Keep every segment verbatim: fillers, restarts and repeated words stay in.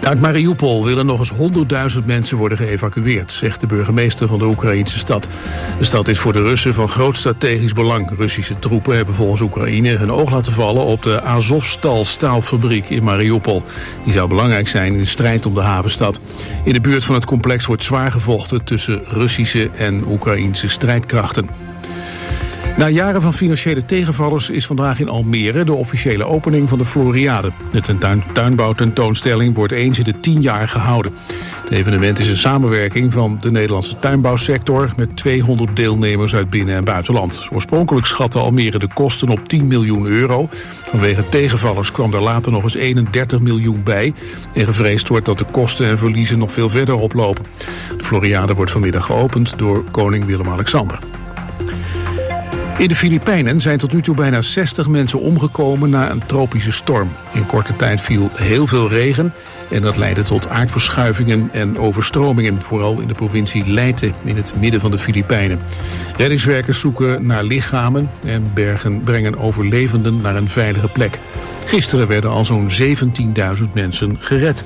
Uit Mariupol willen nog eens honderdduizend mensen worden geëvacueerd, zegt de burgemeester van de Oekraïnse stad. De stad is voor de Russen van groot strategisch belang. Russische troepen hebben volgens Oekraïne hun oog laten vallen op de Azovstal staalfabriek in Mariupol. Die zou belangrijk zijn in de strijd om de havenstad. In de buurt van het complex wordt zwaar gevochten tussen Russische en Oekraïnse strijdkrachten. Na jaren van financiële tegenvallers is vandaag in Almere de officiële opening van de Floriade. De tentuin, tuinbouwtentoonstelling wordt eens in de tien jaar gehouden. Het evenement is een samenwerking van de Nederlandse tuinbouwsector met tweehonderd deelnemers uit binnen- en buitenland. Oorspronkelijk schatte Almere de kosten op tien miljoen euro. Vanwege tegenvallers kwam er later nog eens eenendertig miljoen bij. En gevreesd wordt dat de kosten en verliezen nog veel verder oplopen. De Floriade wordt vanmiddag geopend door koning Willem-Alexander. In de Filipijnen zijn tot nu toe bijna zestig mensen omgekomen na een tropische storm. In korte tijd viel heel veel regen en dat leidde tot aardverschuivingen en overstromingen, vooral in de provincie Leyte in het midden van de Filipijnen. Reddingswerkers zoeken naar lichamen en bergen brengen overlevenden naar een veilige plek. Gisteren werden al zo'n zeventienduizend mensen gered.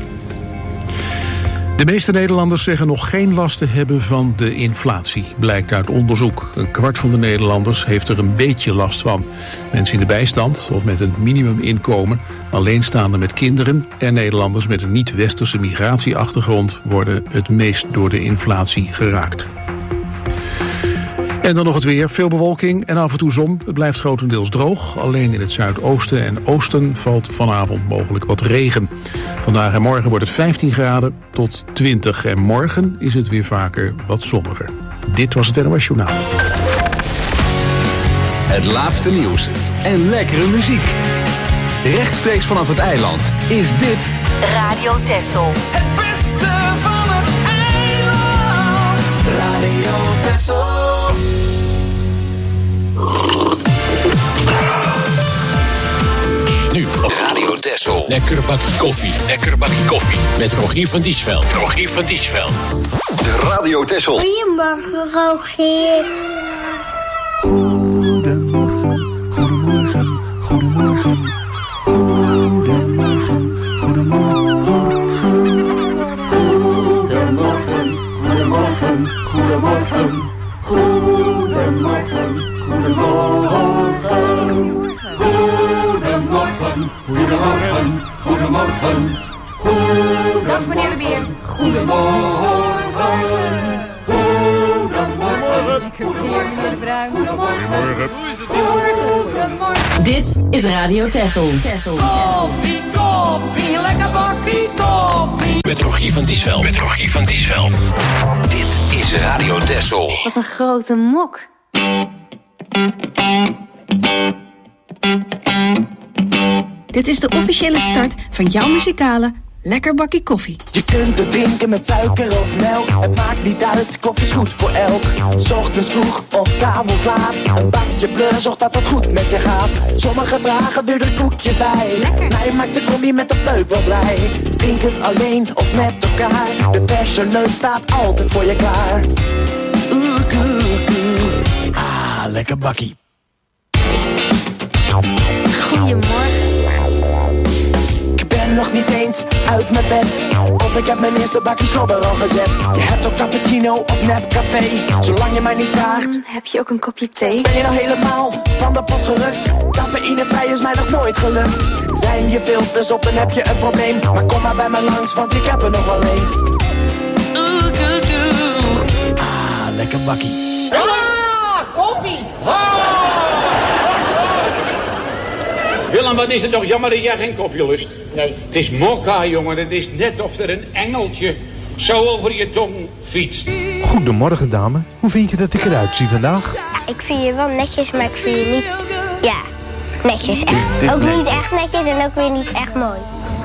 De meeste Nederlanders zeggen nog geen last te hebben van de inflatie, blijkt uit onderzoek. Een kwart van de Nederlanders heeft er een beetje last van. Mensen in de bijstand of met een minimuminkomen, alleenstaanden met kinderen en Nederlanders met een niet-westerse migratieachtergrond worden het meest door de inflatie geraakt. En dan nog het weer. Veel bewolking en af en toe zon. Het blijft grotendeels droog. Alleen in het zuidoosten en oosten valt vanavond mogelijk wat regen. Vandaag en morgen wordt het vijftien graden tot twintig. En morgen is het weer vaker wat zonniger. Dit was het N O S Journaal. Het laatste nieuws en lekkere muziek. Rechtstreeks vanaf het eiland is dit Radio Texel. Het beste van het eiland. Radio Texel. Nu op Radio Texel. Lekker bakje koffie. Lekker bakje koffie. Met Rogier van Diesveld. Rogier van Diesveld. de Radio Texel. Goedemorgen, Rogier. Goedemorgen, goedemorgen, goedemorgen. Goedemorgen, goedemorgen. Goedemorgen, goedemorgen, goedemorgen. Goedemorgen, goedemorgen. Goedemorgen, goedemorgen, goedemorgen. Dag meneer de Beer. Goedemorgen. Goedemorgen. Lekker weer meneer de Bruin. Goedemorgen. Hoe is het? Goedemorgen. Dit is Radio Texel. Koffie, koffie, lekker bakkie koffie. Met Rogier van Diesveld. Met Rogier van Diesveld. Dit is Radio Texel. Wat een grote mok. Dit is de officiële start van jouw muzikale Lekker Bakkie Koffie. Je kunt het drinken met suiker of melk. Het maakt niet uit, koffie is goed voor elk. 's Ochtends vroeg of 's avonds laat. Een bakje bleu zorgt dat het goed met je gaat. Sommigen dragen er een koekje bij. Lekker. Mij maakt de combi met de peuk wel blij. Drink het alleen of met elkaar. De verse leuk staat altijd voor je klaar. Oeh, oeh, oeh. Ah, lekker bakkie. Goedemorgen. Ik ben nog niet eens uit mijn bed. Of ik heb mijn eerste bakje slobber al gezet. Je hebt ook cappuccino of nep café. Zolang je mij niet vraagt. Mm, heb je ook een kopje thee? Ben je nou helemaal van de pot gerukt? Cafeïnevrij is mij nog nooit gelukt. Zijn je filters op, dan heb je een probleem. Maar kom maar bij me langs, want ik heb er nog wel een. Oeh, oeh, oeh. Ah, lekker bakkie. Ah, koffie! Ah! Willem, wat is het toch jammer dat jij geen koffie lust? Nee. Het is mokka, jongen. Het is net of er een engeltje zo over je tong fietst. Goedemorgen, dame. Hoe vind je dat ik eruit zie vandaag? Ja, ik vind je wel netjes, maar ik vind je niet... Ja, netjes. Echt. Dit Ook nee. niet echt netjes en ook weer niet echt mooi.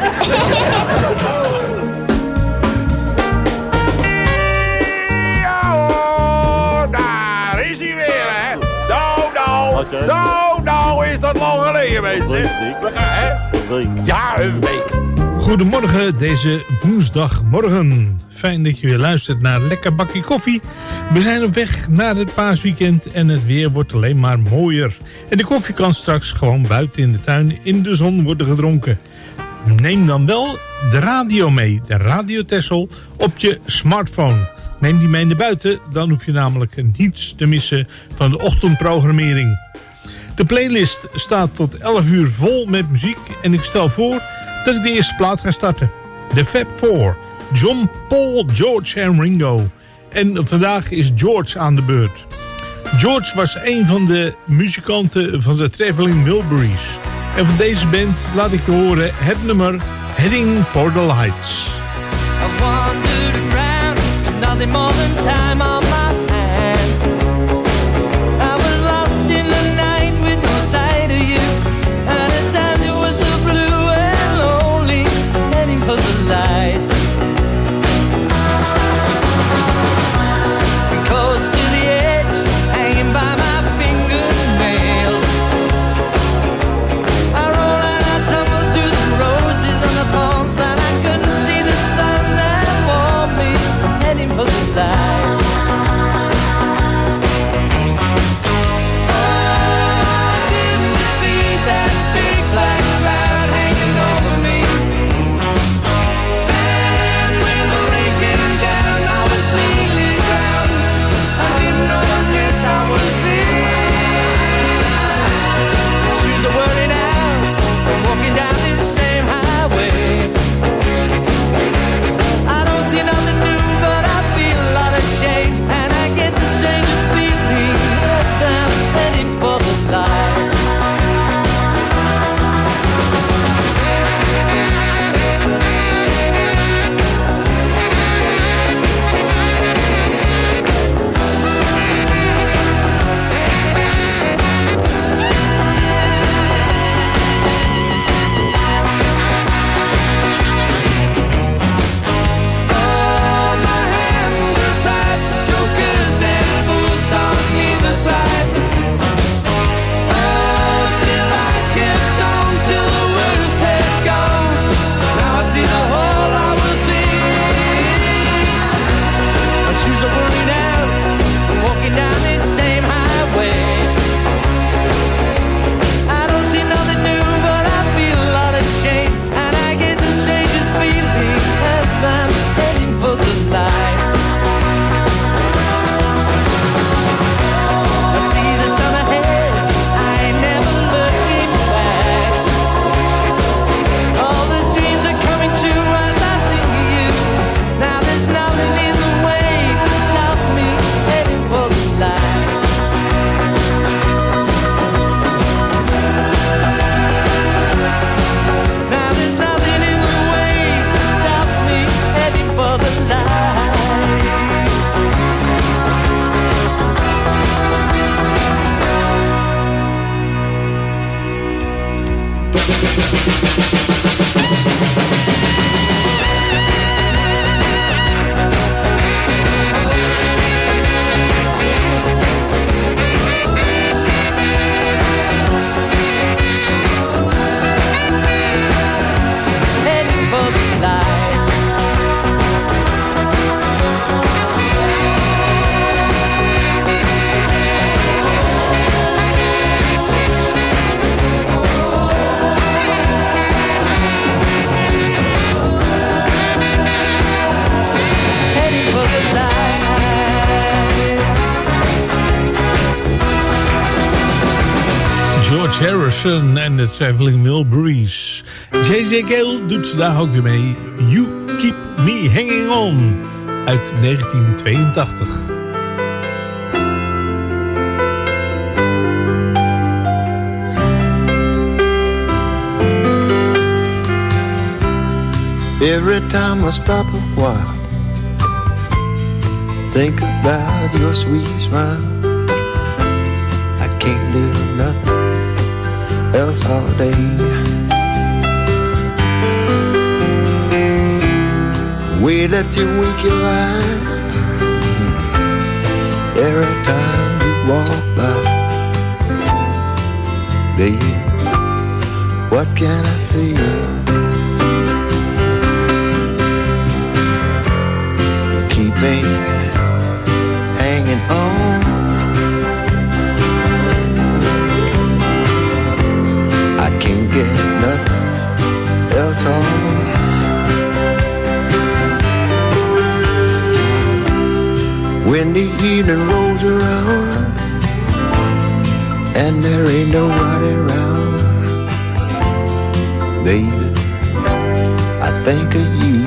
Ja hoor, daar is hij weer, hè. Nou, nou, nou, nou is dat lang geleden, mensen. We gaan, hè. Ja, een week. Goedemorgen deze woensdagmorgen. Fijn dat je weer luistert naar Lekker Bakkie Koffie. We zijn op weg naar het paasweekend en het weer wordt alleen maar mooier. En de koffie kan straks gewoon buiten in de tuin in de zon worden gedronken. neem dan wel de radio mee, de Radio Texel, op je smartphone. Neem die mee naar buiten, dan hoef je namelijk niets te missen van de ochtendprogrammering. De playlist staat tot elf uur vol met muziek en ik stel voor dat ik de eerste plaat ga starten. De Fab Four, John, Paul, George en Ringo. En vandaag is George aan de beurt. George was een van de muzikanten van de Traveling Wilburys. En van deze band laat ik je horen het nummer Heading for the Lights. I wandered around, nothing more than time on my hand. I was lost in the night with no sight of you. And at times it was so blue and lonely, heading for the light. Close to the edge, hanging by my fingernails. I roll and I tumble through the roses and the thorns, and I couldn't see the sun that warmed me, heading for the light. Oh, didn't you see that big black cloud hanging over me? And when the rain came down, I was kneeling down. I didn't know what mess I was in. Shoes are wearing out, I'm walking down this same highway. I don't see nothing new, but I feel a lot of change, and I get the strangest feeling. Yes, I'm heading for the light. Oh, my hands are tied to jokers and fools on either side. Oh, still I kept on till the worst had gone. Now I see the hole I was in. My shoes are worn out, I'm walking down this same highway. I don't see nothing new, but I feel a lot of change, and I get the strangest feeling as I'm heading for the light. I see the sun ahead, I ain't never looking back. All the dreams are coming true as I think of you. Now there's nothing in the way to stop me heading for the light. Now there's nothing in the way to stop me heading for the light. Heading for the light. Heading for the light. George Harrison en de Traveling Wilburys. J J Cale doet vandaag ook weer mee. You Keep Me Hanging On uit negentien tweeëntachtig. Every time I stop a while, think about your sweet smile. I can't do nothing else all day. Way that you wink your eye every time you walk by. Baby, what can I say? Keep me hanging on. I can't get nothing else all when the evening rolls around and there ain't nobody around, baby, I think of you.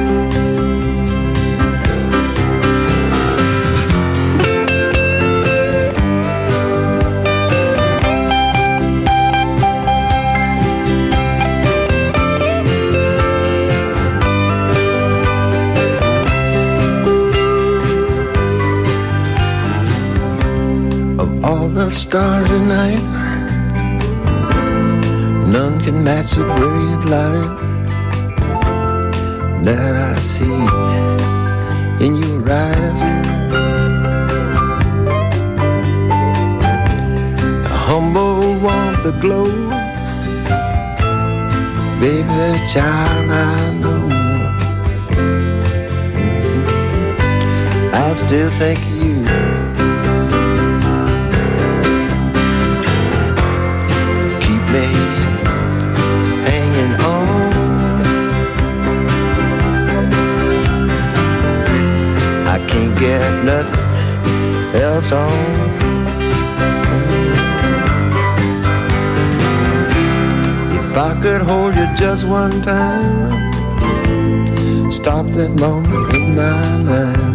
The stars at night, none can match the brilliant light that I see in your eyes. A humble warmth aglow, baby, child, I know. I still think of you. Hanging on, I can't get nothing else on. If I could hold you just one time, stop that moment in my mind.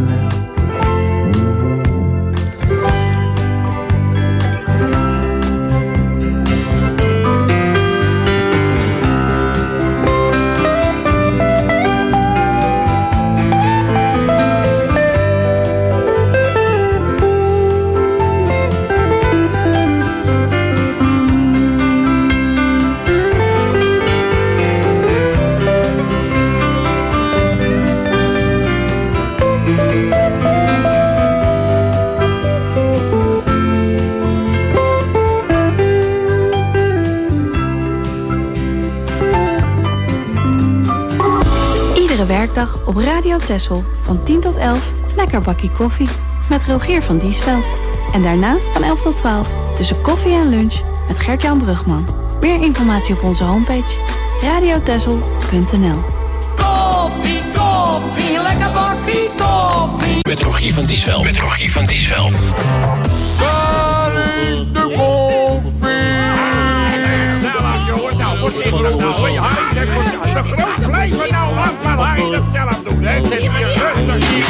Werkdag op Radio Texel van tien tot elf lekker bakkie koffie met Rogier van Diesveld. En daarna van elf tot twaalf tussen koffie en lunch met Gert-Jan Brugman. Meer informatie op onze homepage radiotexel punt n l. Koffie, koffie, lekker bakkie koffie. Met Rogier van Diesveld. Met Rogier van Diesveld. Daar is de koffie. Zelf, jongens. Nou, wat zit er nou? Ja, hij zegt, de groot blijven nou af, maar hij dat zelf doen, hè. Zet hier rustig hier.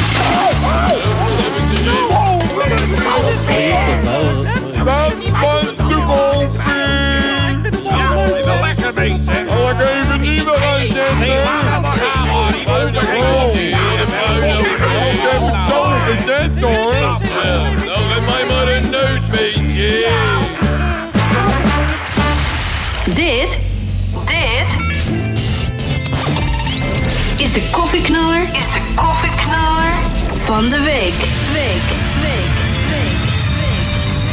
Dat was de koffie. Ja, even lekker bezig. Zal ik even nieuwe gaan zetten? Nee, maar dan gaan we. Die moet er geen ik heb het zo gezet, hoor. Dan geef mij maar een neusbeentje. Dit, dit is de koffieknaller, is de koffieknaller van de week. Week, week, week, week.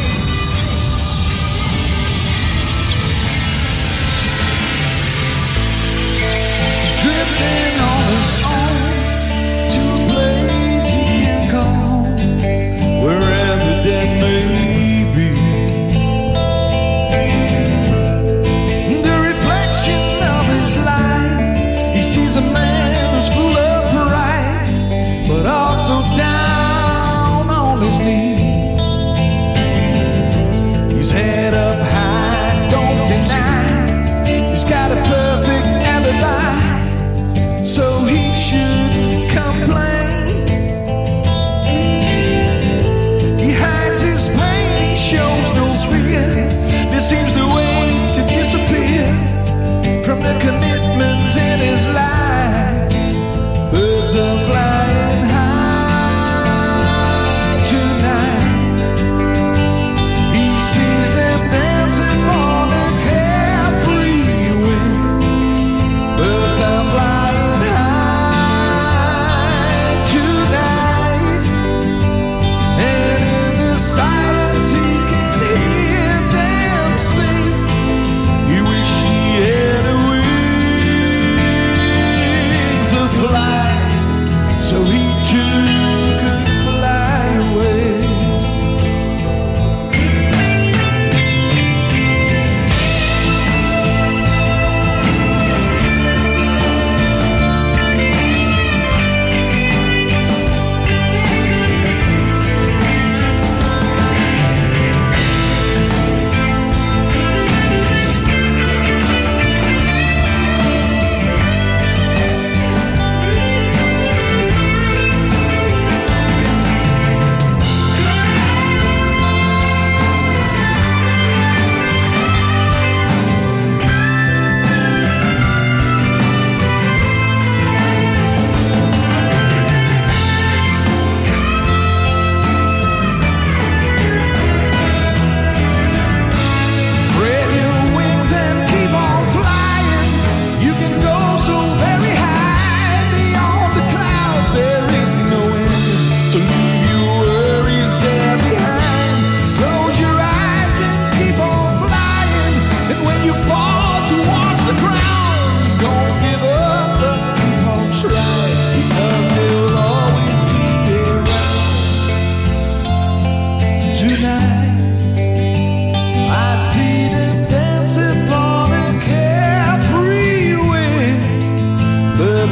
Drifting on his own to a place he can call wherever that may be. The reflection of his life, he sees a man who's full of pride, but also down on his knees. He's head up high, don't deny. He's got a perfect alibi, so he should complain. He hides his pain, he shows no fear. This seems the way to disappear from the commitments in his life. Birds are flying high tonight. He sees them dancing on a carefree wind. Birds are flying high tonight, and in the silence he can hear them sing. He wish he had wings to fly, so he too could fly away.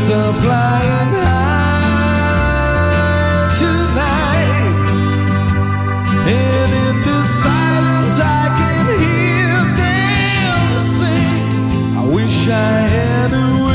wings are flying high tonight, and in the silence I can hear them sing. I wish I had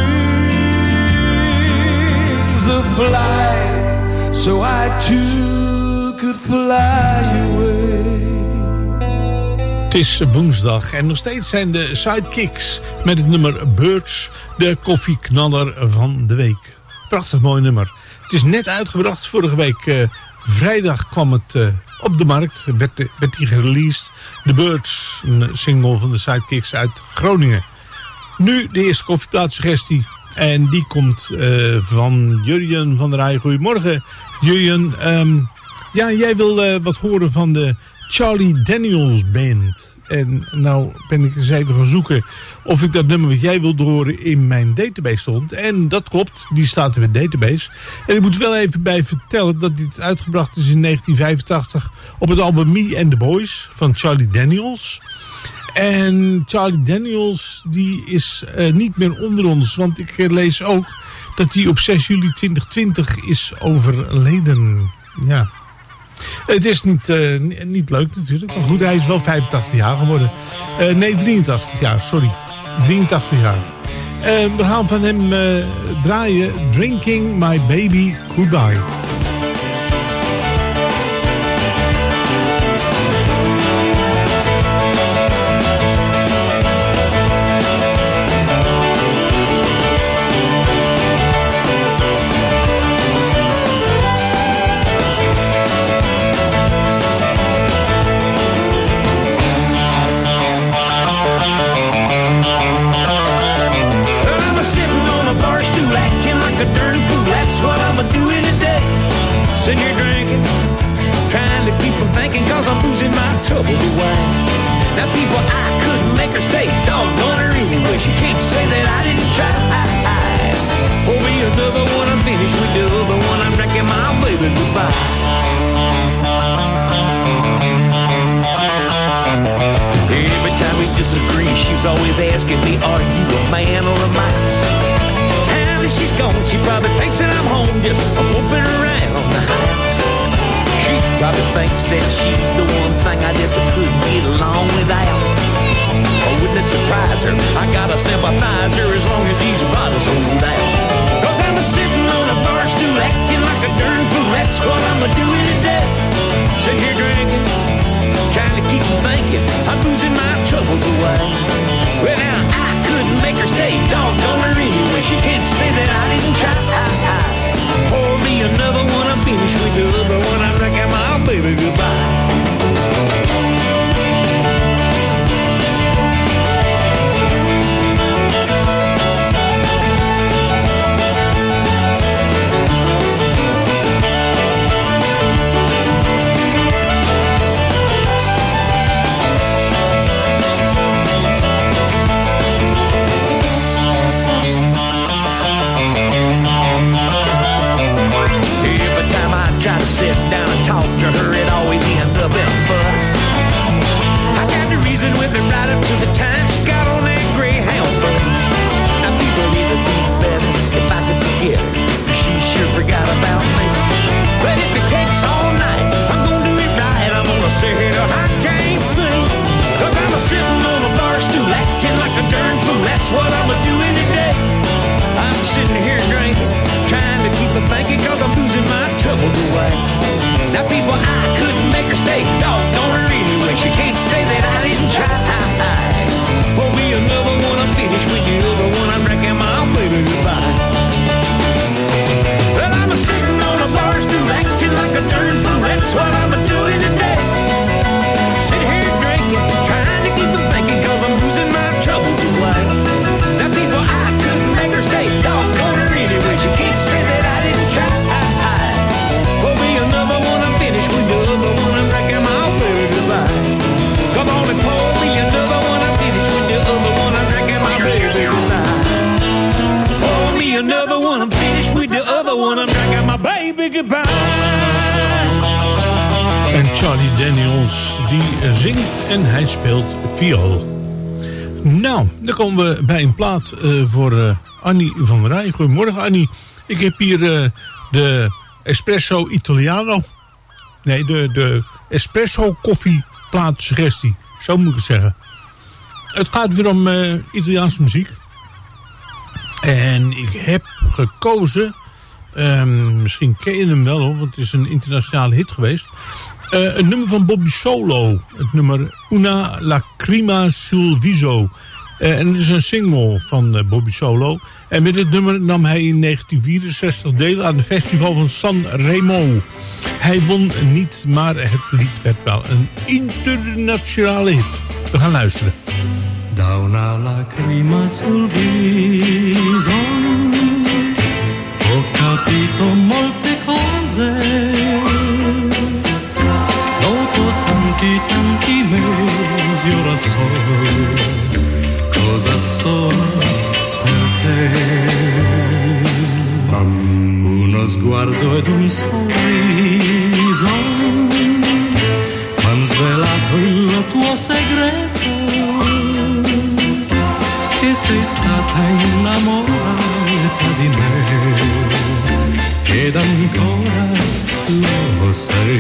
wings of flight, so I too could fly away. Het is woensdag en nog steeds zijn de Sidekicks met het nummer Birds de koffieknaller van de week. Prachtig mooi nummer. Het is net uitgebracht. Vorige week uh, vrijdag kwam het uh, op de markt. Werd, werd die gereleased. The Birds, een single van de Sidekicks uit Groningen. Nu de eerste koffieplaatsuggestie. En die komt uh, van Jurjen van der Rij. Goedemorgen Jurjen. Um, ja, jij wil uh, wat horen van de Charlie Daniels Band. En nou ben ik eens even gaan zoeken of ik dat nummer wat jij wilde horen in mijn database stond. En dat klopt, die staat in mijn database. En ik moet wel even bij vertellen dat dit uitgebracht is in negentien vijfentachtig op het album Me and the Boys van Charlie Daniels. En Charlie Daniels die is uh, niet meer onder ons, want ik uh, lees ook dat hij op zes juli tweeduizend twintig is overleden. Ja. Het is niet, uh, niet leuk natuurlijk, maar goed, hij is wel vijfentachtig jaar geworden. Uh, nee, drieëntachtig jaar, sorry. drieëntachtig jaar. Uh, we gaan van hem uh, draaien Drinking My Baby Goodbye. Sitting here drinking, trying to keep from thinking, cause I'm losing my troubles away. Now people, I couldn't make her stay, doggone her anyway. She can't say that I didn't try. For me another one, I'm finished with the other one, I'm drinking my baby goodbye. Every time we disagree, she's always asking me, are you a man or a mouse? Now that she's gone, she probably thinks that I'm home, just whooping around the house. She probably thinks that she's the one thing I just couldn't get along without. Oh, wouldn't it surprise her? I gotta sympathize her as long as these bottles hold out. Cause I'm a sitting on a bar stool acting like a darn fool, that's what I'm a doing today. Sitting here drinking, trying to keep from thinking, I'm losing my troubles away. Well now, I couldn't make her stay, doggone her anyway. She can't say that I didn't try. Pour me another one, I'm finished with the other one, I'm drinking my baby goodbye. Try to sit down and talk to her, it always ends up in a fuss. I got the reason with her right up to the time she got on that Greyhound bus. Now people need to be better if I could forget her, she sure forgot about me. But if it takes all night, I'm gonna do it right, I'm gonna sit here I can't sing. Cause I'm a sitting on a bar stool acting like a darn fool, that's what I'm a doing today. I'm sitting here drinking, trying to keep from thinking, cause I'm losing my troubles away. Now people, I couldn't make her stay, doggone her anyway. She can't say that I didn't try. For me another one, I'm finished with the other one, I'm drinking my baby goodbye. Well, I'm a sitting on a bar stool acting like a darn fool, that's what I'm a doing today. Sitting here drinking, trying to keep from thinking, cause I'm losing my troubles away. Now people, I couldn't make her stay, doggone her anyway. She can't say that I didn't try. For me another one, I'm finished with the other one, I'm drinking my baby goodbye. Come on and pour me another one, I'm finished with the other one, I'm drinking my baby goodbye. Pour me another one, I'm finished with the other one, I'm drinking my baby goodbye. En Charlie Daniels, die zingt en hij speelt viool. Nou, dan komen we bij een plaat uh, voor uh, Annie van der Rij. Goedemorgen Annie. Ik heb hier uh, de Espresso Italiano. Nee, de, de Espresso koffieplaat suggestie. Zo moet ik het zeggen. Het gaat weer om uh, Italiaanse muziek. En ik heb gekozen... Um, misschien ken je hem wel hoor, want het is een internationale hit geweest. Uh, een nummer van Bobby Solo. Het nummer Una Lacrima sul Viso. Uh, en het is een single van uh, Bobby Solo. En met dit nummer nam hij in negentien vierenzestig deel aan het festival van Sanremo. Hij won niet, maar het lied werd wel een internationale hit. We gaan luisteren. Da una lacrima sul viso ho capito molte cose. Dopo tanti tanti mesi ora so cosa sono per te. Uno sguardo ed un sorriso m'han svelato il tuo segreto, che sei stata innamorata di me ed ancora lo sei.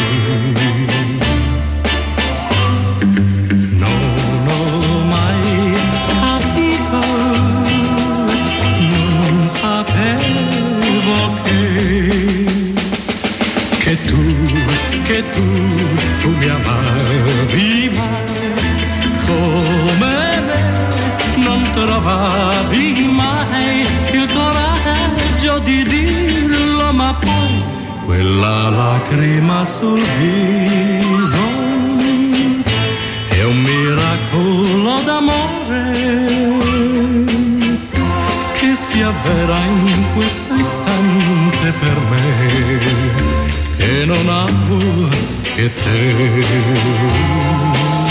Non ho mai capito, non sapevo che che tu, che tu, tu mi amavi mai come me, non trovavi mai il coraggio di dirlo, ma poi quella lacrima sul viso è un miracolo d'amore che si avvera in questo istante per me, che non amo che te.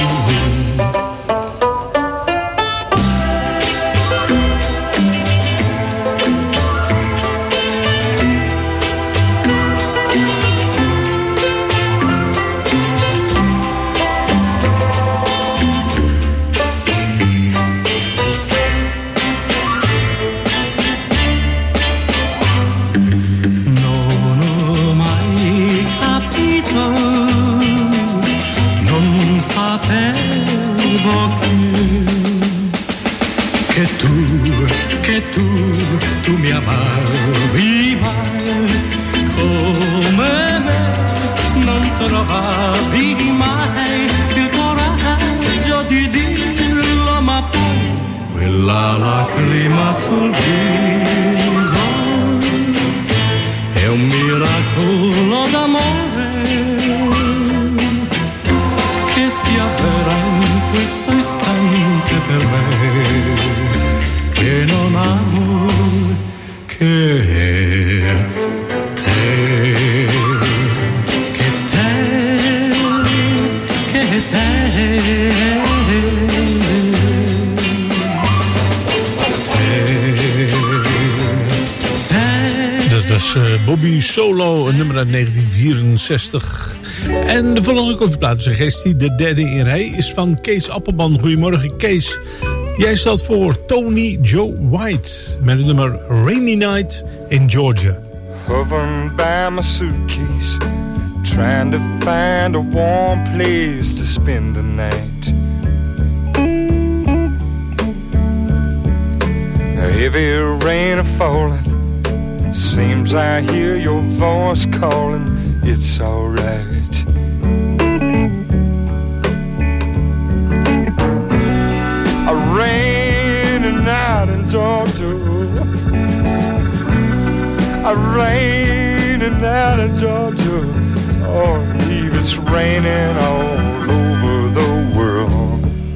Tu mi amavi mai come me, non trovavi mai il coraggio di dirlo, ma poi quella lacrima sul viso è un miracolo d'amore che si avvera in questo istante per me, che non amo che te, che te, che te, Dat was uh, Bobby Solo, een nummer uit negentien vierenzestig. En de volgende koffieplatensuggestie, de derde in rij, is van Kees Appelman. Goedemorgen Kees. Jij stelt voor Tony Joe White met het nummer Rainy Night in Georgia. Hovering by my suitcase, trying to find a warm place to spend the night. Heavy rain a falling, seems I hear your voice calling, it's alright. A rainy night in Georgia, a rainy night in Georgia, oh, I believe it's raining all over the world.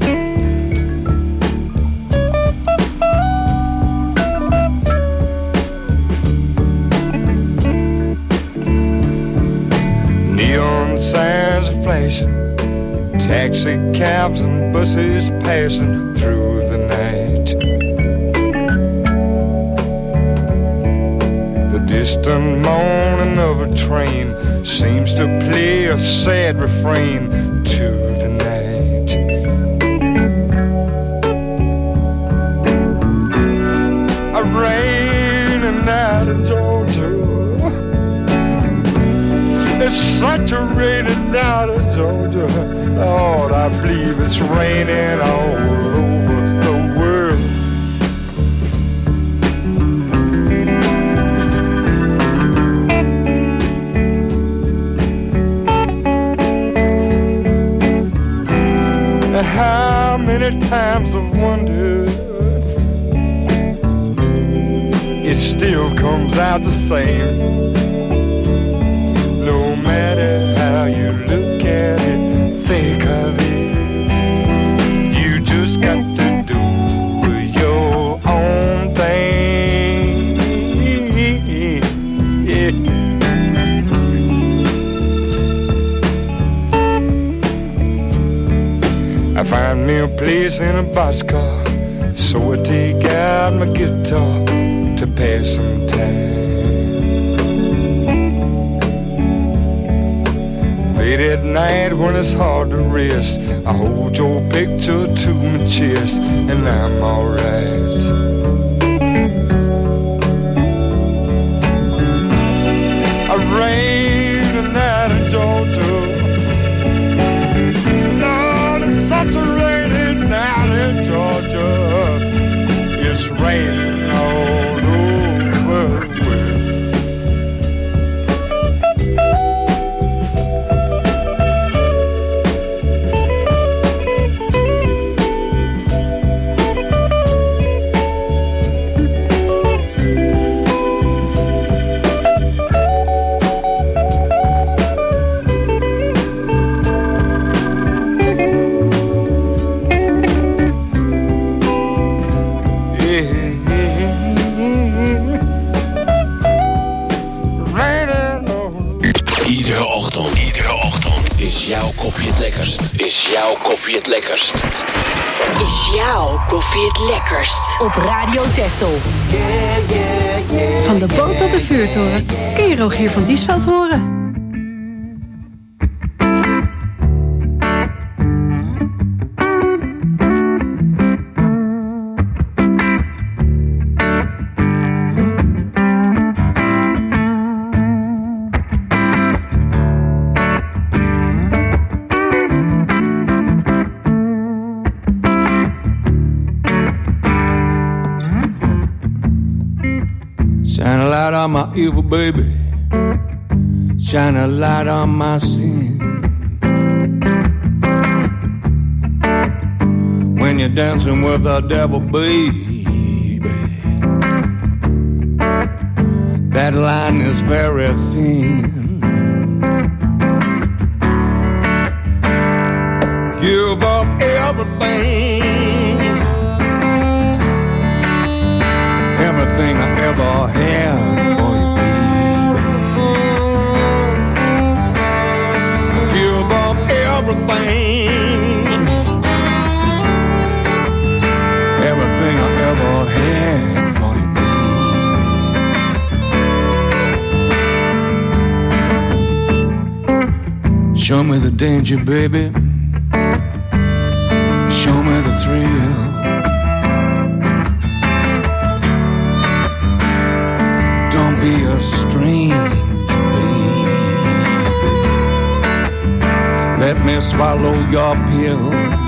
Neon signs are flashing, taxi cabs and buses passing through the night. The distant moaning of a train seems to play a sad refrain to the night. A night in Georgia. It's such a rainy night in Georgia. Lord, I believe it's raining all over the world. How many times I've wondered, it still comes out the same. No matter how you look at it, think of it, you just got to do your own thing. Yeah. I find me a place in a boxcar, so I take out my guitar to pass some time. Late at night when it's hard to rest, I hold your picture to my chest and I'm alright. I rain a night in Georgia. Such a rainy night in Georgia. It's raining all over the world. Is jouw koffie het lekkerst? Is jouw koffie het lekkerst? Is jouw koffie het lekkerst? Op Radio Texel. Van de boot tot de vuurtoren kun je Rogier van Diesveld horen. On my evil baby, shine a light on my sin. When you're dancing with the devil, baby, that line is very thin. Give up everything, everything I ever had. Everything, everything I ever had for you, baby. Show me the danger, baby. Show me the thrill. Don't be a stranger. Let me swallow your pill.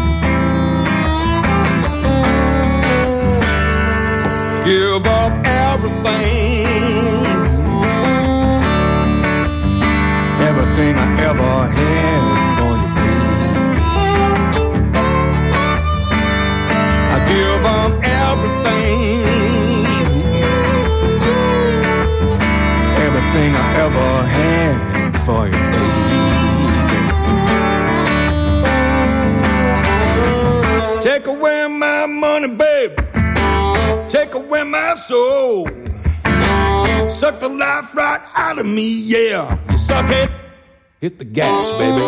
Give up everything, everything I ever had for you, baby. I give up everything, everything I ever had for you, baby. Take away my money, babe. Take away my soul. Suck the life right out of me, yeah. You suck it, hit the gas, baby.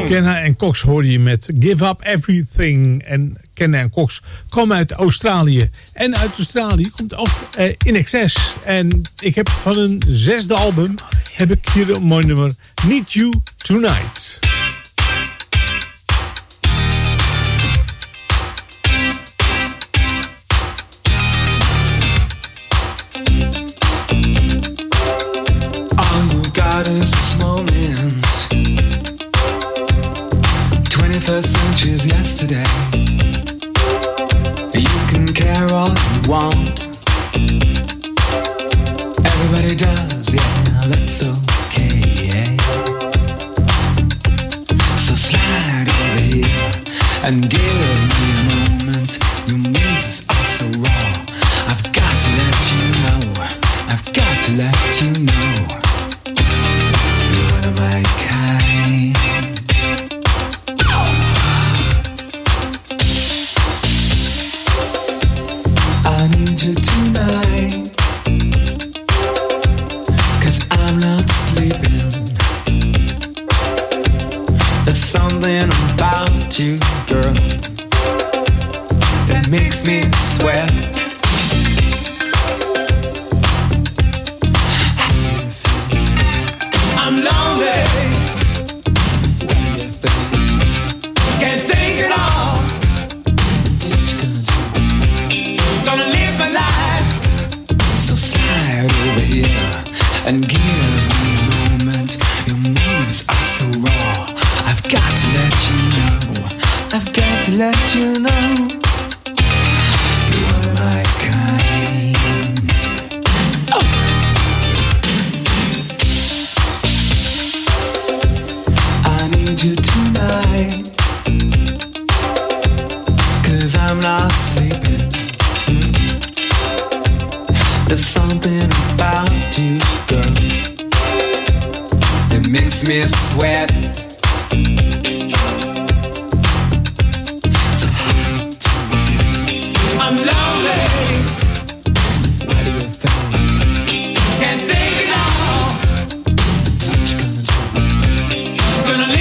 Kenna en Cox hoorde je met Give Up Everything. En Kenna en Cox komen uit Australië. En uit Australië komt ook uh, In Excess. En ik heb van hun zesde album heb ik hier een mooi nummer, Need You Tonight. Is this moment twenty-first century's yesterday. You can care all you want, everybody does, yeah, that's okay. So slide over here and give me a moment. Your moves are so raw, I've got to let you know, I've got to let you know. My kind. I need you tonight, 'cause I'm not sleeping. There's something about you, girl, that makes me sweat. I'm lonely. What do you think? Can't think it all. What you gonna do? Gonna live my life. So slide over here and give me a moment. Your moves are so raw, I've got to let you know, I've got to let you know. You are my kind. You tonight, 'cause I'm not sleeping. There's something about you, girl, that makes me sweat. So hard to feel. I'm lonely. What do you think? Can't think it all. What you gonna do? Gonna live.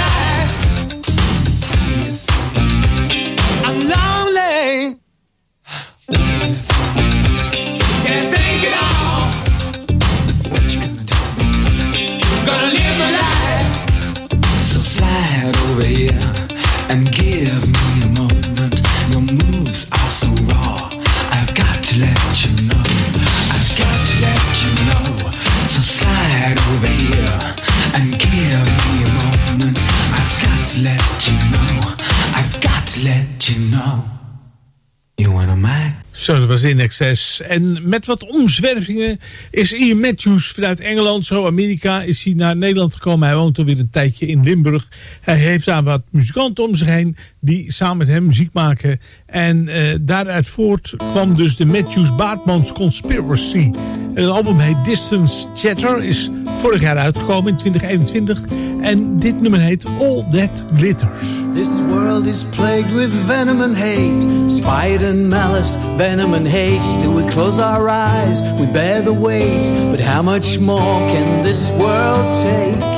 Can't think it all. What you gonna do? Gonna live my life. So slide over here and give me a moment. Your moves are so raw, I've got to let you know, I've got to let you know. So slide over here and give me a moment. I've got to let you know, I've got to let you know. You wanna make? Zo, dat was In Excess. En met wat omzwervingen is Ian Matthews vanuit Engeland, zo Amerika, is hij naar Nederland gekomen. Hij woont alweer een tijdje in Limburg. Hij heeft daar wat muzikanten om zich heen die samen met hem muziek maken. En uh, daaruit voort kwam dus de Matthews Baartmans Conspiracy. En het album heet Distance Chatter, is vorig jaar uitgekomen in twintig eenentwintig. En dit nummer heet All That Glitters. This world is plagued with venom and hate, spite and malice, venom and hate. Do we close our eyes? We bear the weight. But how much more can this world take?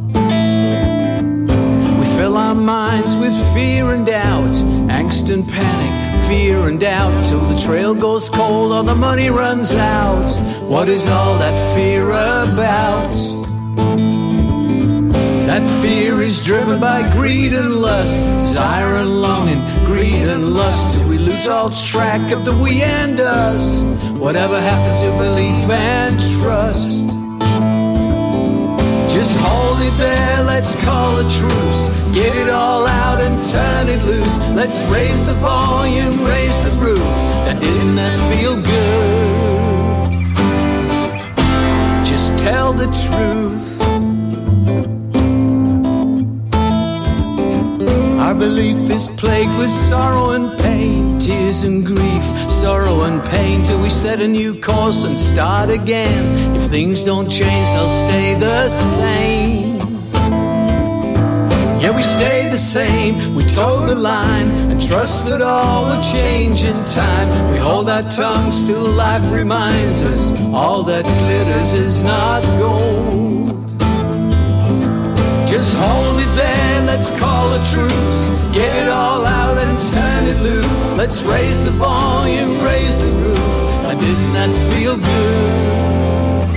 We fill our minds with fear and doubt, angst and panic, fear and doubt, till the trail goes cold or the money runs out. What is all that fear about? That fear is driven by greed and lust, desire and longing, greed and lust, till we lose all track of the we and us. Whatever happened to belief and trust? Just hold it there, let's call a truce. Get it all out and turn it loose. Let's raise the volume, raise the roof. Now didn't that feel good? Just tell the truth. Our belief is plagued with sorrow and pain, tears and grief, sorrow and pain, till we set a new course and start again. If things don't change, they'll stay the same. Yeah, we stay the same, we toe the line, and trust that all will change in time. We hold our tongues till life reminds us all that glitters is not gold. Just hold it there, let's call a truce. Get it all out and turn it loose. Let's raise the volume, raise the roof. Now didn't that feel good?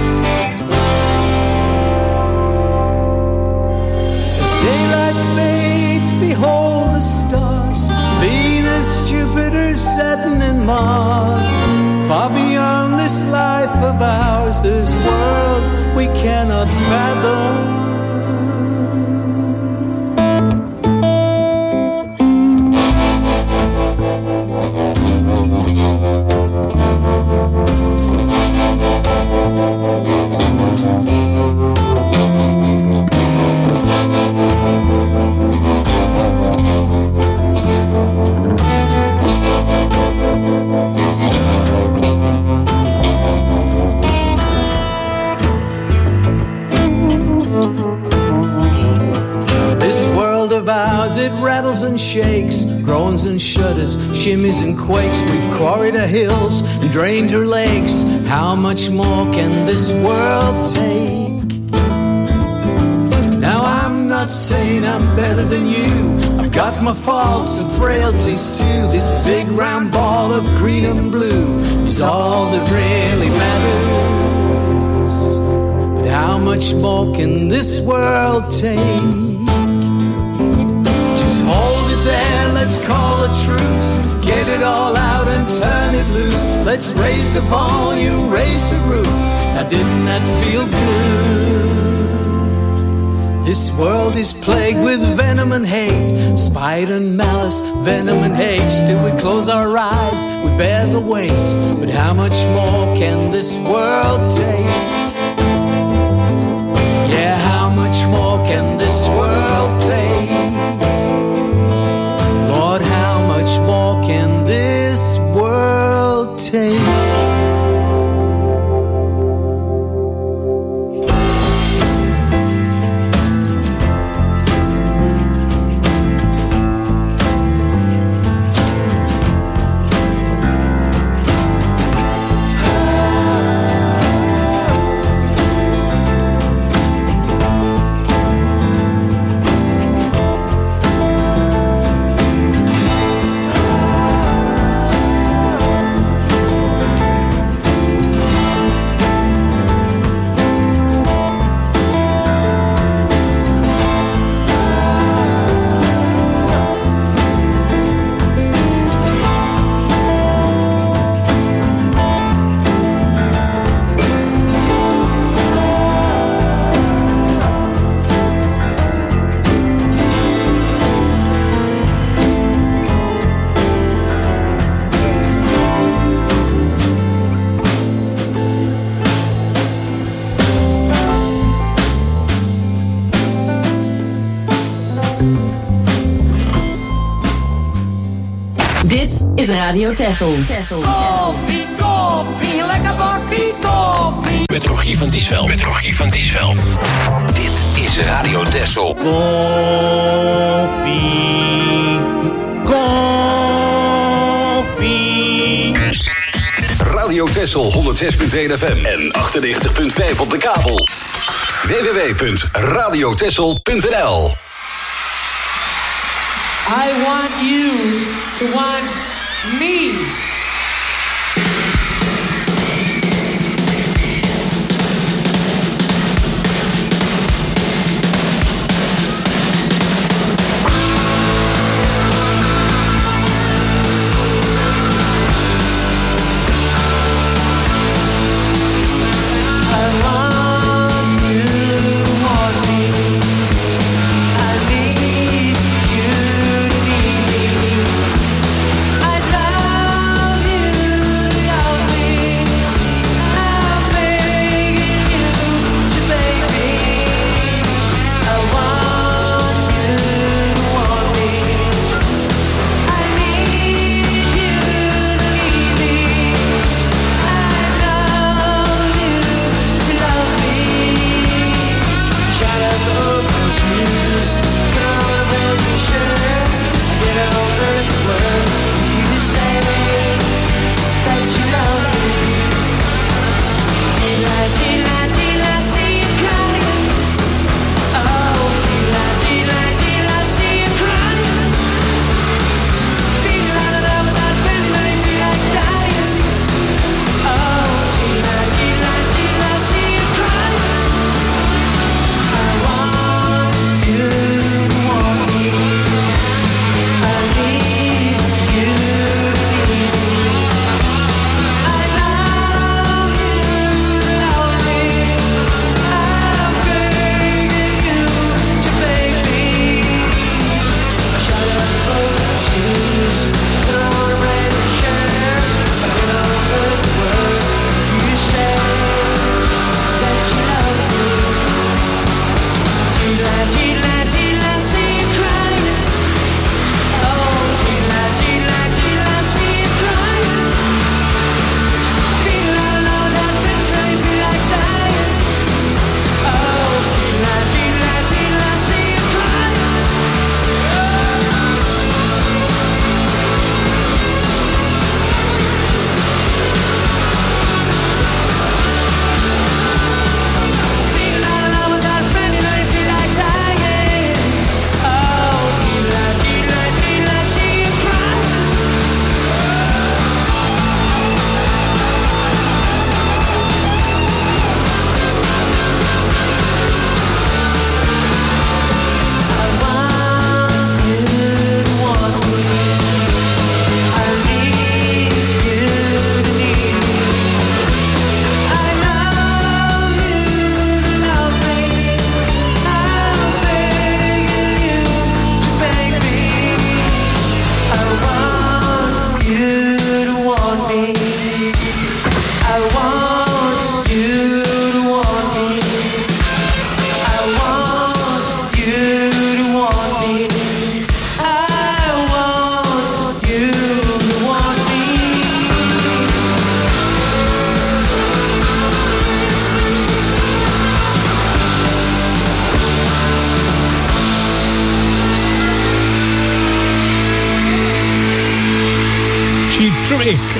As daylight fades, behold the stars. Venus, Jupiter, Saturn and Mars. Far beyond this life of ours, there's worlds we cannot fathom. It rattles and shakes, groans and shudders, shimmies and quakes. We've quarried her hills and drained her lakes. How much more can this world take? Now I'm not saying I'm better than you. I've got my faults and frailties too. This big round ball of green and blue is all that really matters. But how much more can this world take? Hold it there, let's call a truce. Get it all out and turn it loose. Let's raise the volume, raise the roof. Now didn't that feel good? This world is plagued with venom and hate, spite and malice, venom and hate. Still we close our eyes, we bear the weight. But how much more can this world take? Yeah, how much more can this world take? Lord, how much more can this world take? Is Radio Texel. Koffie, koffie, lekker bakkie koffie. Met Rogier van Diesveld. Met Rogier van Diesveld. Dit is Radio Texel. Koffie, koffie. Radio Texel honderd zes punt één F M en achtennegentig punt vijf op de kabel. w w w punt radio texel punt n l. I want you to want me. I love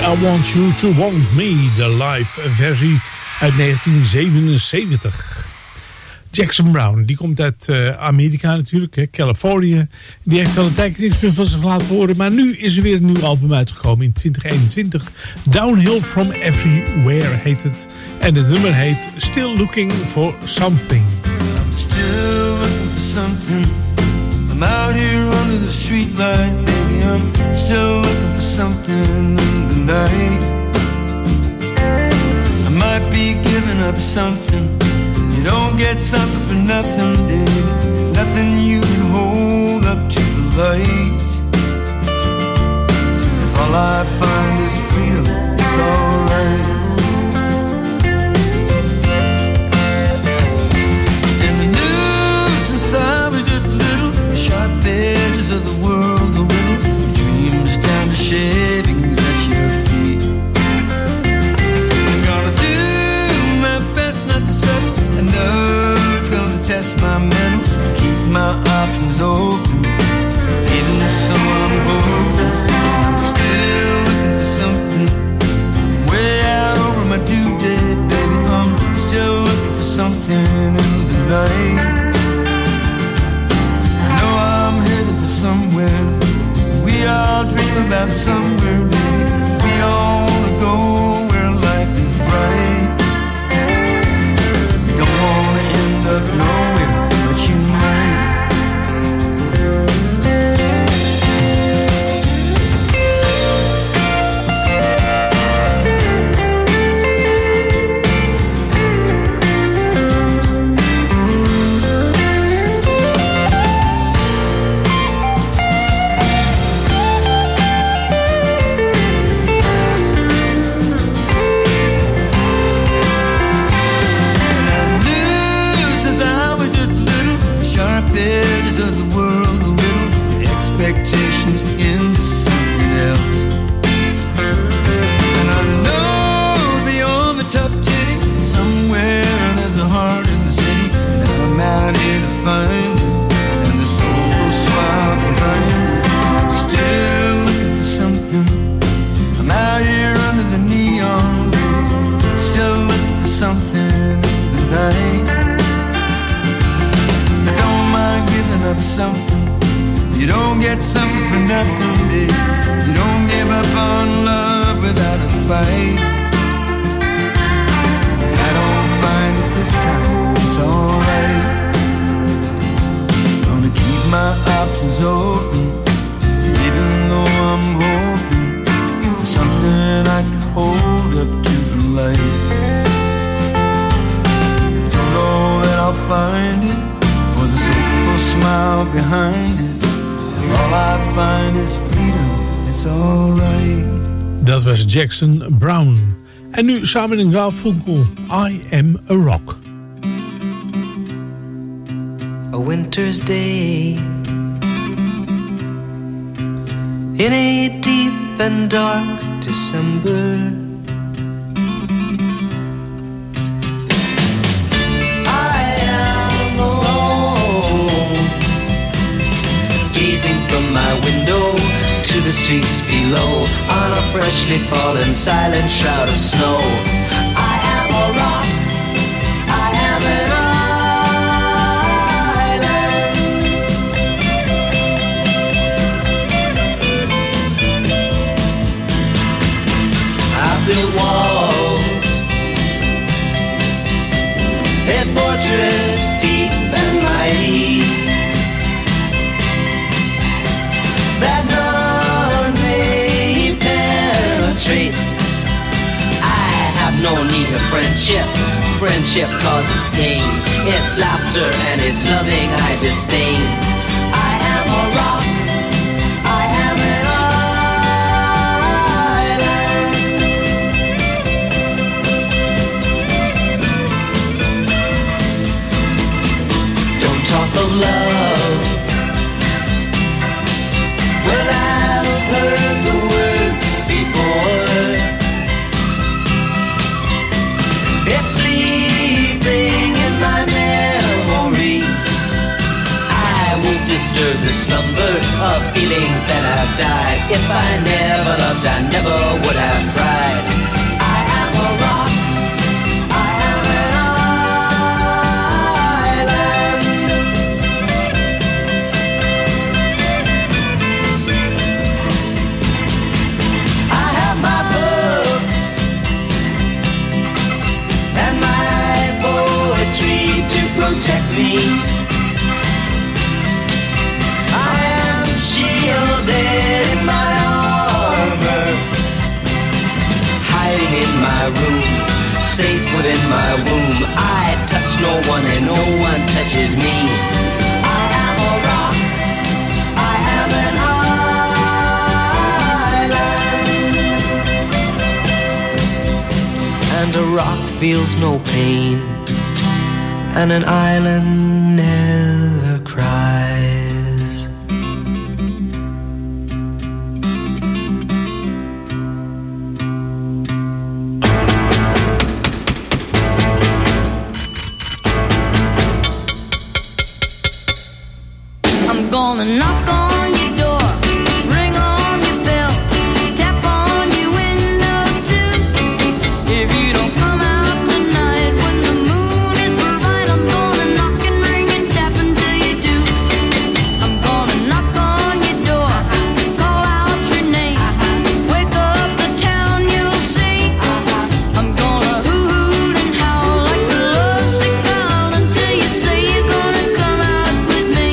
I Want You To Want Me, de live versie uit negentien zevenenzeventig. Jackson Browne, die komt uit uh, Amerika natuurlijk, hè, Californië. Die heeft al een tijdje niks meer van zich laten horen, maar nu is er weer een nieuw album uitgekomen in twintig eenentwintig. Downhill From Everywhere heet het. En het nummer heet Still Looking For Something. I'm still looking for something. I'm out here under the streetlight, baby. I'm still looking for something in the night. I might be giving up something. You don't get something for nothing, baby. Nothing you can hold up to the light. If all I find is freedom, it's alright. In the news since I was just a little, the sharp edges of the world, the little dreams down to shavings at your feet. I'm gonna do my best not to settle. I know it's gonna test my mental, keep my options open. Even so, I'm hoping I'm still looking for something. Way out over my due date, baby. I'm still looking for something in the night. I know I'm headed for somewhere. We all dream about somewhere, baby. We all wanna go where life is bright. Don't wanna end up nowhere, but you might. Edges of the world a little, expectations into something else. And I know beyond the tough titty, somewhere there's a heart in the city, and I'm out here to find it, and the soulful smile behind it. I'm still looking for something. I'm out here under the neon light, still looking for something in the night. Giving up something. You don't get something for nothing, babe. You don't give up on love without a fight. If I don't find it this time, it's alright. Gonna keep my options open, even though I'm hoping for something I can hold up to the light. Don't know that I'll find it, with a soulful smile behind it. If all I find is freedom, it's alright. Dat was Jackson Browne. En nu samen in Garfunkel, I Am a Rock. A winter's day in a deep and dark December. From my window to the streets below, on a freshly fallen silent shroud of snow. I am a rock, I am an island. I built walls, a fortress deep and mighty, that none may penetrate. I have no need of friendship. Friendship causes pain. It's laughter and it's loving I disdain. I am a rock, I am an island. Don't talk of love. Well, I've heard the word before. It's sleeping in my memory. I won't destroy disturb the slumber of feelings that have died. If I never loved, I never would have tried. I am a rock, I am an island. I have my books and my poetry to protect me. Shielded in my armor, hiding in my room, safe within my womb. I touch no one and no one touches me. I am a rock, I am an island. And a rock feels no pain, and an island never cries. Gonna knock on your door, ring on your bell, tap on your window too. If you don't come out tonight when the moon is bright, I'm gonna knock and ring and tap until you do. I'm gonna knock on your door, call out your name, wake up the town, you'll see. I'm gonna hoot and howl like a lovesick child until you say you're gonna come out with me.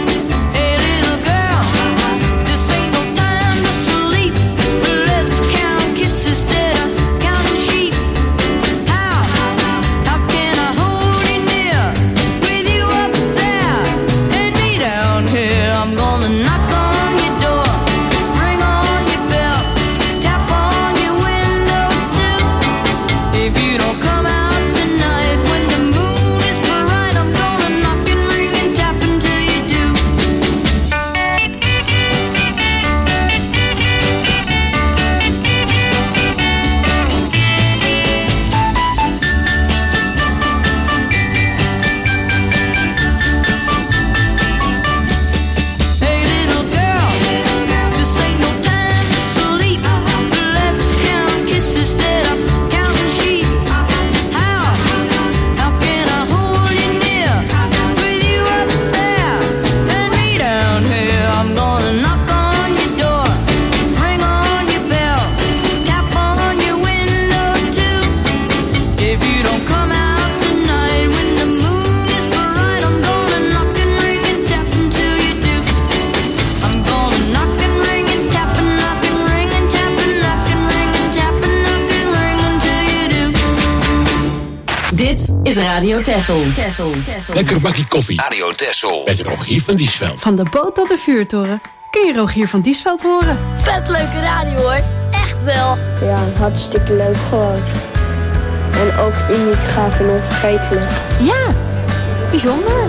is Radio Texel. Texel. Texel. Lekker bakje koffie. Radio Texel. Met Rogier van Diesveld. Van de boot tot de vuurtoren kun je Rogier van Diesveld horen. Vet leuke radio hoor. Echt wel. Ja, hartstikke leuk gewoon. En ook uniek, gaaf en onvergetelijk. Ja, bijzonder.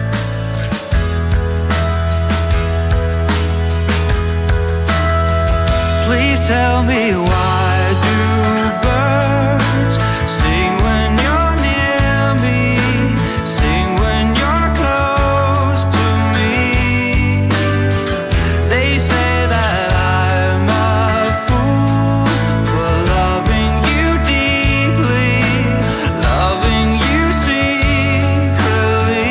Please tell me why do birds sing when you're near me, sing when you're close to me. They say that I'm a fool for loving you deeply, loving you secretly.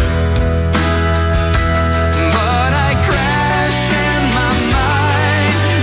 But I crash in my mind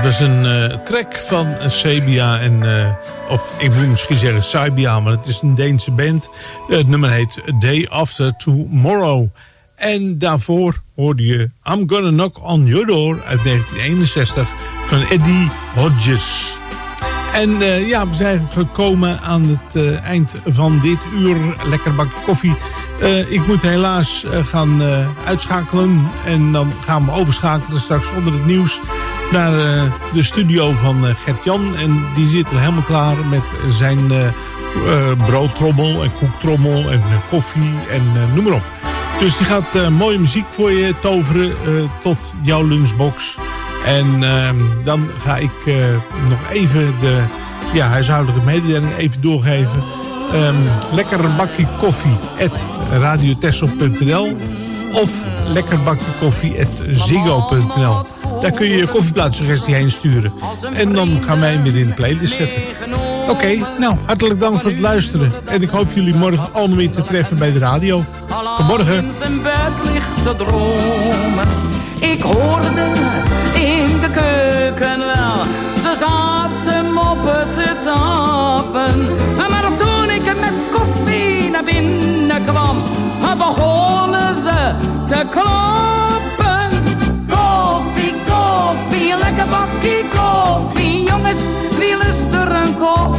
was een uh, track van Sabia en... Uh, of ik moet misschien zeggen Sabia, maar het is een Deense band. Uh, het nummer heet Day After Tomorrow. En daarvoor hoorde je I'm Gonna Knock on Your Door uit negentien eenenzestig van Eddie Hodges. En uh, ja, we zijn gekomen aan het uh, eind van dit uur. Lekker bakje koffie. Uh, ik moet helaas uh, gaan uh, uitschakelen. En dan gaan we overschakelen straks onder het nieuws naar uh, de studio van uh, Gert-Jan. En die zit er helemaal klaar met zijn uh, uh, broodtrommel en koektrommel en uh, koffie en uh, noem maar op. Dus die gaat uh, mooie muziek voor je toveren uh, tot jouw lunchbox. En uh, dan ga ik uh, nog even de ja, huishoudelijke mededeling even doorgeven. Um, lekker bakje koffie at radiotessel punt n l of lekker bakje koffie at ziggo punt n l. Daar kun je je koffieplatssuggestie heen sturen. En dan gaan wij hem weer in de playlist zetten. Oké, okay, nou, hartelijk dank voor het luisteren. En ik hoop jullie morgen allemaal weer te treffen bij de radio. Tot morgen. Zijn bed ligt te dromen. Ik hoorde in de keuken wel. Ze zaten moppen te tappen. Maar toen ik met koffie naar binnen kwam, begonnen ze te kloppen. Koffie, koffie, lekker bakkie koffie. Jongens, wie lust er een kop?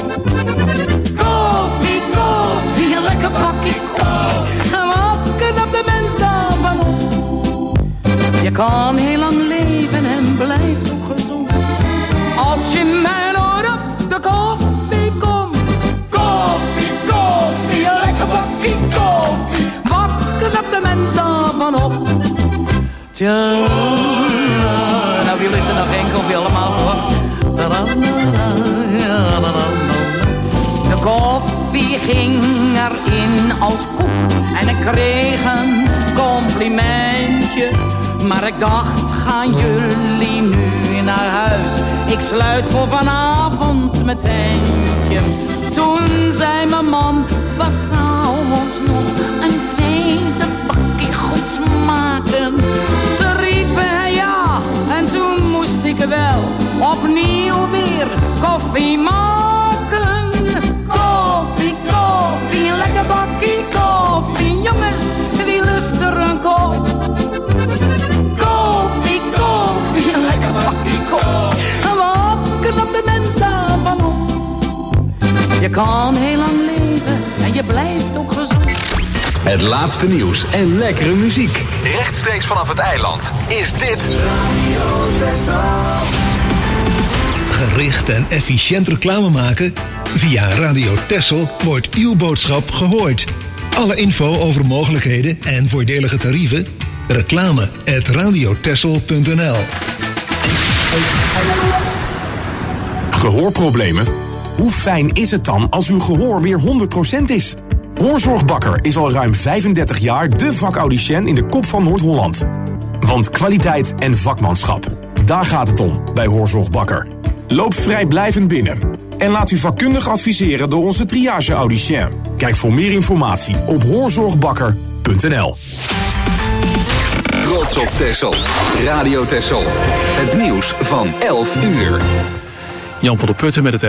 Koffie, koffie, lekker bakkie koffie. En wat knapt de mens daarvan op? Je kan heel lang leven en blijft ook gezond. Als je mij nooit op de koffie komt. Koffie, koffie, lekker bakkie koffie. Wat knapt de mens daarvan op? Tja, nou wie lust er nog geen koffie allemaal hoor. De koffie ging erin als koek en ik kreeg een complimentje. Maar ik dacht, gaan jullie nu naar huis? Ik sluit voor vanavond mijn tentje. Toen zei mijn man, wat zou ons nog een tweede bakje goed smaken? Ze riepen ja, en toen moest ik wel opnieuw weer koffie maken. Koffie, koffie, lekker bakkie koffie. Jongens, wie lust er een kop? Koffie, koffie, lekker bakkie koffie. En wat knapt de mens daarvan op? Je kan heel lang leven en je blijft ook gezond. Het laatste nieuws en lekkere muziek. Rechtstreeks vanaf het eiland is dit Radio Texel. Gericht en efficiënt reclame maken? Via Radio Texel wordt uw boodschap gehoord. Alle info over mogelijkheden en voordelige tarieven? Reclame at radiotexel punt n l. Gehoorproblemen? Hoe fijn is het dan als uw gehoor weer honderd procent is? Hoorzorgbakker is al ruim vijfendertig jaar de vakaudiënt in de kop van Noord-Holland. Want kwaliteit en vakmanschap, daar gaat het om bij Hoorzorgbakker. Loop vrijblijvend binnen en laat u vakkundig adviseren door onze triage-audicien. Kijk voor meer informatie op hoorzorgbakker punt n l. Trots op Texel. Radio Texel. Het nieuws van elf uur. Jan van der Putten met het